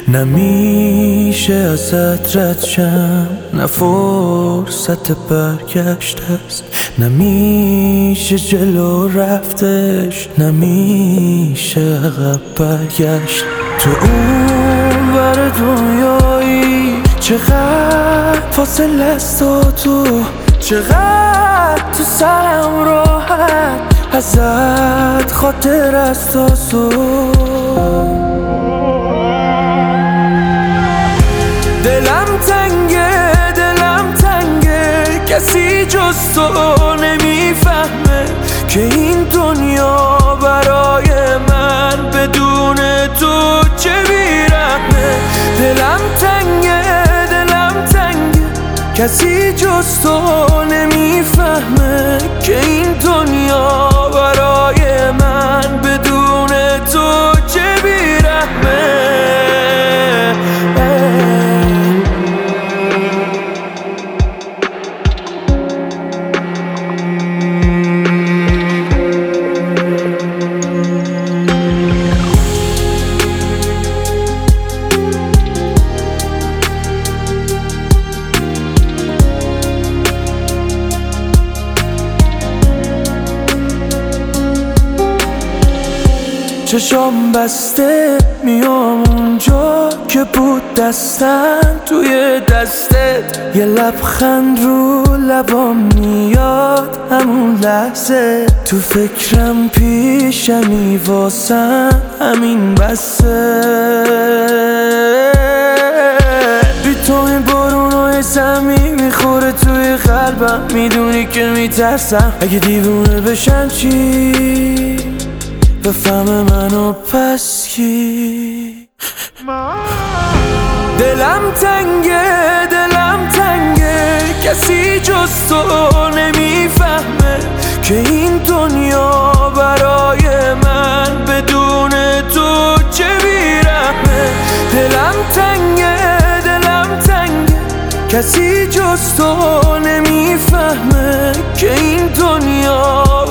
نمیشه ازت رد شم، نه فرصت برگشت است، نمیشه جلو رفتش، نمیشه عقب برگشت. تو اون ور دنیایی چقدر فاصله است و تو چقدر تو سرم راحت ازت خاطر است و دلم تنگه کسی جز تو نمیفهمه که این دنیا برای من بدون تو چه بیرحمه. دلم تنگه کسی جز تو نمیفهمه که این دنیا برای من بدون تو چه بیرحمه. چشام بسته میام اونجا که بود دستم توی دستت، یه لبخند رو لبام میاد همون لحظه، تو فکرم پیشمی واسم همین بسه. بی تو این بارونای سمی میخوره توی قلبم، میدونی که میترسم اگه دیوونه بشم چی بفهم منو پس کی. دلم تنگه کسی جز تو نمیفهمه که این دنیا برای من بدون تو چه بیرحمه. دلم تنگه کسی جز تو نمیفهمه که این دنیا